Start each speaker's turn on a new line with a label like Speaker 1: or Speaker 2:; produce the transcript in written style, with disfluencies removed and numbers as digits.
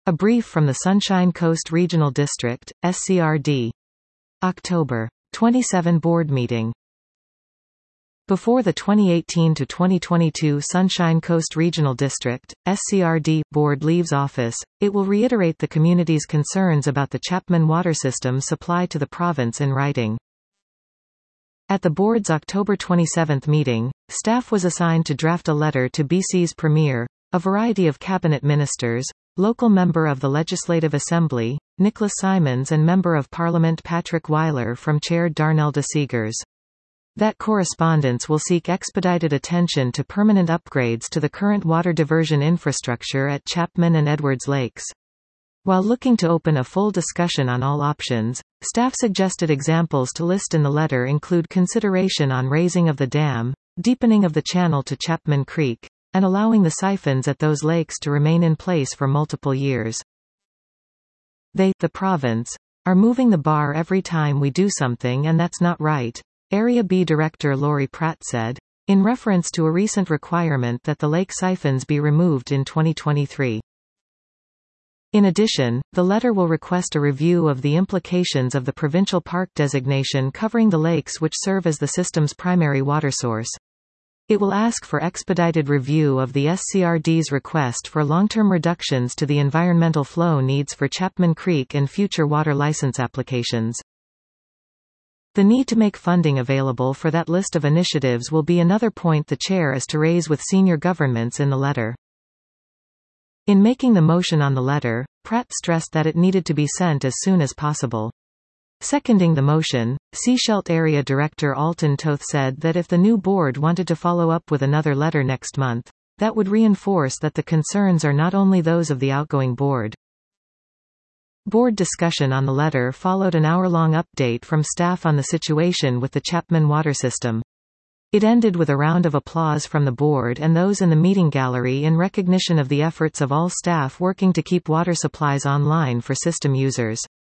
Speaker 1: A brief from the Sunshine Coast Regional District, SCRD. October 27 board meeting. Before the 2018-2022 Sunshine Coast Regional District, SCRD, board leaves office, it will reiterate the community's concerns about the Chapman water system supply to the province in writing. At the board's October 27 meeting, staff was assigned to draft a letter to BC's Premier, a variety of cabinet ministers, local member of the Legislative Assembly, Nicholas Simons, and Member of Parliament Patrick Weiler from Chair Darnell de Seegers. That correspondence will seek expedited attention to permanent upgrades to the current water diversion infrastructure at Chapman and Edwards Lakes. While looking to open a full discussion on all options, staff suggested examples to list in the letter include consideration on raising of the dam, deepening of the channel to Chapman Creek, and allowing the siphons at those lakes to remain in place for multiple years. They, the province, are moving the bar every time we do something, and that's not right, Area B Director Laurie Pratt said, in reference to a recent requirement that the lake siphons be removed in 2023. In addition, the letter will request a review of the implications of the provincial park designation covering the lakes which serve as the system's primary water source. It will ask for expedited review of the SCRD's request for long-term reductions to the environmental flow needs for Chapman Creek and future water license applications. The need to make funding available for that list of initiatives will be another point the chair is to raise with senior governments in the letter. In making the motion on the letter, Pratt stressed that it needed to be sent as soon as possible. Seconding the motion, Sechelt Area Director Alton Toth said that if the new board wanted to follow up with another letter next month, that would reinforce that the concerns are not only those of the outgoing board. Board discussion on the letter followed an hour-long update from staff on the situation with the Chapman water system. It ended with a round of applause from the board and those in the meeting gallery in recognition of the efforts of all staff working to keep water supplies online for system users.